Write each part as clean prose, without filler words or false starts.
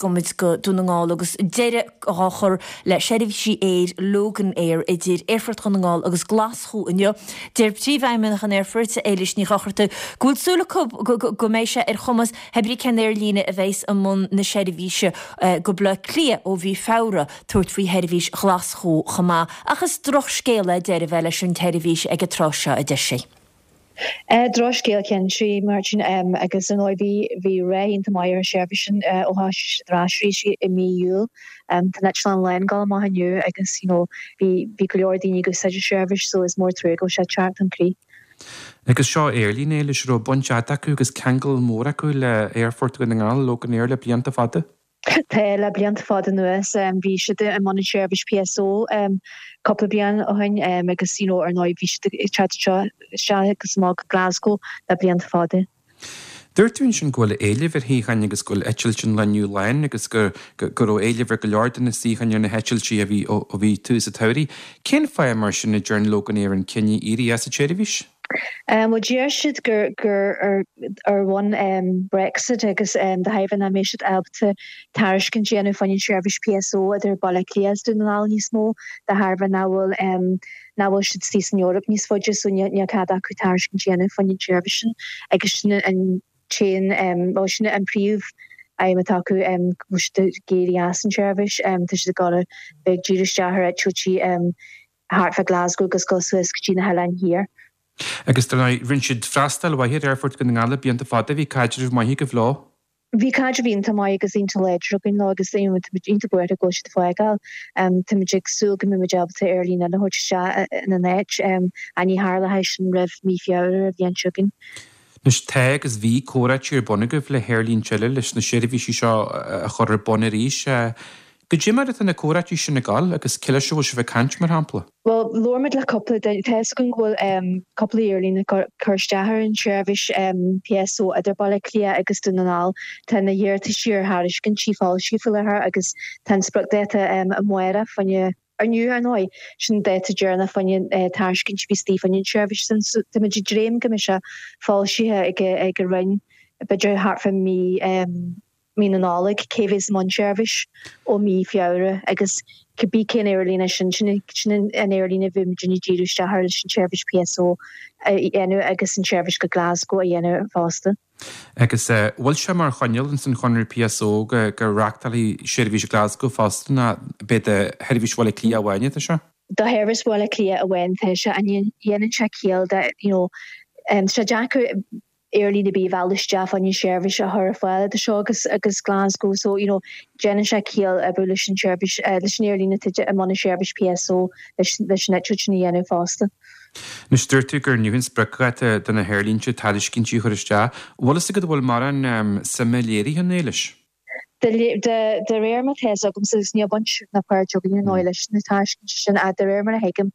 gomid go dúnaáil agus deire áchar le séidirhí éir Logan Air I dtír éirfurt chunaáil agus glasú inne. Deir príomhhaimmenach an airfurt éiles ní chacharta gúilsúla go méise chumas hebrí cenéir lína a bhééis am mún na séidirhíse go bla clia ó bhí fára tuairt faoi heidirhís glasú chamá agus droch scéile deir bheile sin teidirhís ag trose a de sé. Droscéil cén si martin agus an oibhí bhí ré inta maiir servisin ó rásrí si I míúil tá netlan lein gal má haniu agus bhí go leor daoine go seidir service so is mór trú go sé teart an crí. Agus seo airlín éiles ro bonseata acu agus ceangal mór acu le airfort go ngáil Logan Air le blianta fada? Tá le blianta fada nuas bhí siide an man service PSO couple blian óhain agus ar nói bhí siide agus má Glasgow le blianta fada. Dúirtún sin ghfuil éileh híchain agus ghfuil etil sin le New Line agus gur ó éileh go leordan na síchain ar na hetiltí a bhí tú a tairí. Cén fáim mar sin na dúirn Logan Air an cinenne íri as a chéirihís? Well, Jershid gur one Brexit agus the haven am mishit abte tarishkin genu funny service PSO der balaklias dun al ní smó the harva now should see in Europe nís fodja so nya kada ku tarishkin genu funny service agus an chain motion and prove I mataku mushte geri asan service tish the got a big Jewish jahar at chuchi heart for Glasgow gus go Swiss Gina Helen here. Agus tá rinsid freistal bhaithir airfort go ngála bíanta fada bhí caidir maithí go bhlá? Bhí caidir bhínta mai agus ínta leidir go agus ínta buir a goiste fáigáil tuimeigh súil go muimeid abta airlína na thuirte se na net aní hála hééis sin raibh mí fiabhar a bhíon siúgin. Nus te agus bhí córáid ar bonagah le hairlín teile leis na séidirhí seo a chur bonna ríis go Jimar at na córatí sin na gáil agus ciile se bhil se bheith cant mar hampla? Well, Lormid le couple teis gon ghfuil couple earlína chuirsteachar an service PSO idir balla clia agus dunaál tá na dhéir tá siar háris cin sífáil sífilithir agus tá sprug déta a muire fanne arniu anoi sin déta dearna fanne táiscin bí Steve fanne service san tuimeid dréim go se fáil sithe ag a rin beidir hart fan mí mín an áleg céhís man service ó mí fiáre agus could cén airlína sin an airlína bhím Jenny Jeruste haar sin service PSO dhéanú agus an service go Glasgow a dhéanú fásta. Agus bhfuil se mar choinil san chunir PSO go reachtalí service Glasgow fásta na bit a heirhís bhile clí a bhaine se? Tá heirhís bhile clí a bhain se an dhéanaan se cíal se Jackú early be valid staff on your service a her file the show agus Glasgow so Jenna Shaquille abolition service nearly a mon service PSO net faster. Nus dúirtugur nuhinn sprecate den a hairlínse taliscin tí chuiriste, bhlas go bhfuil mar an sommelieri an éiles? The rare mat has agum says ní bunch na par jogin noiles na tashin sin a the rare mar hegum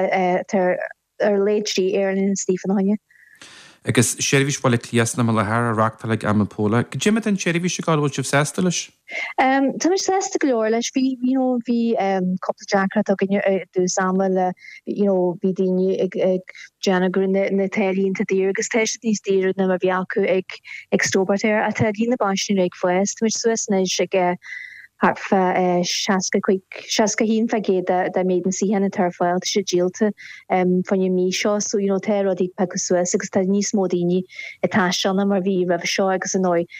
late Airlin Stephen Hanya. Agus séirhís bhile clías na lethir a reachtaigh am póla. Go Jimime an séirhí se gáil bhil sibh sésta leis? Tá mis sésta go leor leis bhí couple Jackra a gine dú sama le bhí daine ag Janagur na telínta dír agus teis níos dír na a bhí acu ag stóbartéir a tá dína bansin ag foiest, mis Suisna ag hartfa shaska hín fagé da méden si hen tarfáil se dílte fan je mí seo so te rodí pe Suez agus tá níos módíní atá sena mar bhí rah seo agus an nói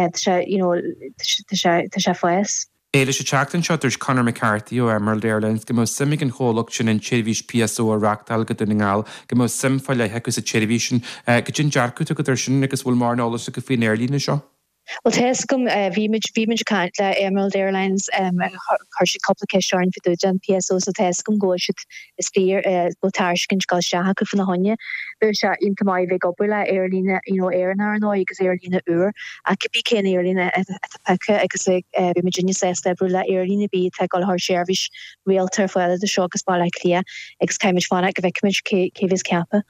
se foies. Éile se teachtain seoirs Conor McCarthy ó Emerald Airlines go mó simig an chólacht sin an séirhís PSO a reachtal go dunaáil go mó simfáil le hegus a séirhísin go sin dearcú go idir sin agus bhfuil mar nálas a go fon airlína seo. Well, Tescom vimage kind Emerald Airlines harshi complication for the PSO so Tescom go is clear botarshkin gal shaha ku van honje sha in mai ve gobula airline airnar no agus airline a could be ken airline at pekka agus Virginia says brula airline be gal har service realtor for the shock ball clear ex kaimage fan vekimage kevis kappa.